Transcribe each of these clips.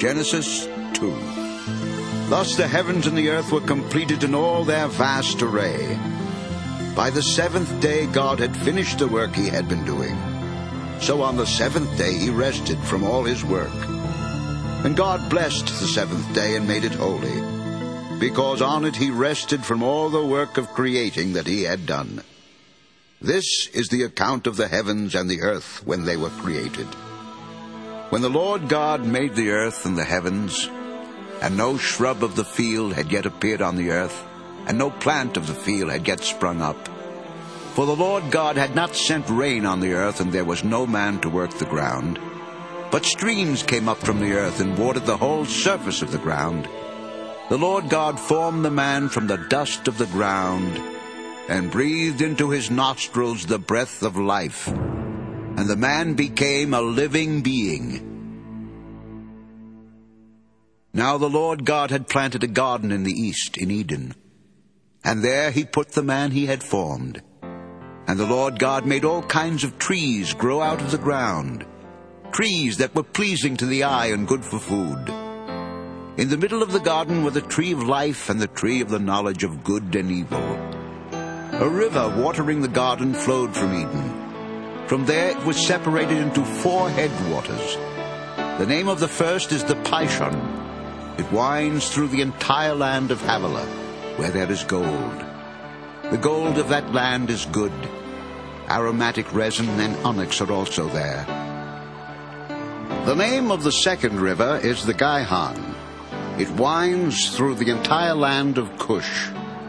Genesis 2. Thus the heavens and the earth were completed in all their vast array. By the seventh day God had finished the work he had been doing. So on the seventh day he rested from all his work. And God blessed the seventh day and made it holy, because on it he rested from all the work of creating that he had done. This is the account of the heavens and the earth when they were created. When the Lord God made the earth and the heavens, and no shrub of the field had yet appeared on the earth, and no plant of the field had yet sprung up. For the Lord God had not sent rain on the earth, and there was no man to work the ground. But streams came up from the earth and watered the whole surface of the ground. The Lord God formed the man from the dust of the ground, and breathed into his nostrils the breath of life, and the man became a living being. Now the Lord God had planted a garden in the east, in Eden, and there he put the man he had formed. And the Lord God made all kinds of trees grow out of the ground, trees that were pleasing to the eye and good for food. In the middle of the garden were the tree of life and the tree of the knowledge of good and evil. A river watering the garden flowed from Eden. From there it was separated into 4 headwaters. The name of the first is the Pishon. It winds through the entire land of Havilah, where there is gold. The gold of that land is good. Aromatic resin and onyx are also there. The name of the second river is the Gihon. It winds through the entire land of Cush.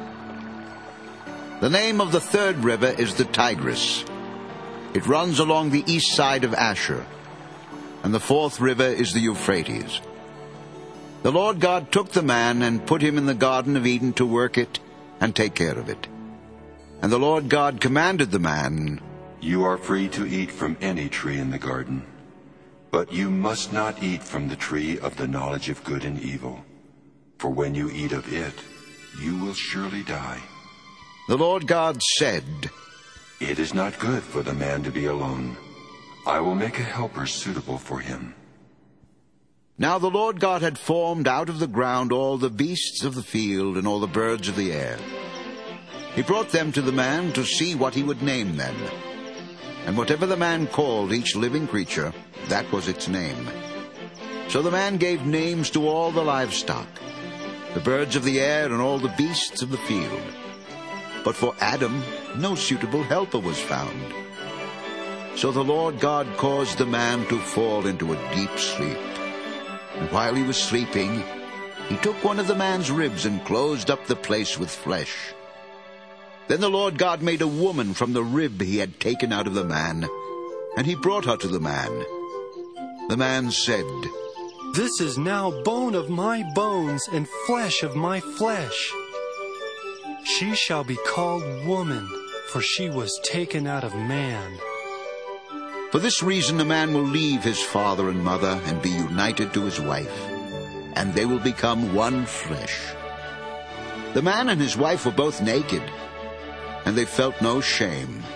The name of the third river is the Tigris. It runs along the east side of Asher. And the fourth river is the Euphrates. The Lord God took the man and put him in the Garden of Eden to work it and take care of it. And the Lord God commanded the man, "You are free to eat from any tree in the garden, but you must not eat from the tree of the knowledge of good and evil, for when you eat of it, you will surely die." The Lord God said, "It is not good for the man to be alone. I will make a helper suitable for him." Now the Lord God had formed out of the ground all the beasts of the field and all the birds of the air. He brought them to the man to see what he would name them. And whatever the man called each living creature, that was its name. So the man gave names to all the livestock, the birds of the air and all the beasts of the field. But for Adam no suitable helper was found. So the Lord God caused the man to fall into a deep sleep. And while he was sleeping, he took one of the man's ribs and closed up the place with flesh. Then the Lord God made a woman from the rib he had taken out of the man, and he brought her to the man. The man said, "This is now bone of my bones and flesh of my flesh. She shall be called woman, for she was taken out of man." For this reason a man will leave his father and mother and be united to his wife, and they will become one flesh. The man and his wife were both naked, and they felt no shame.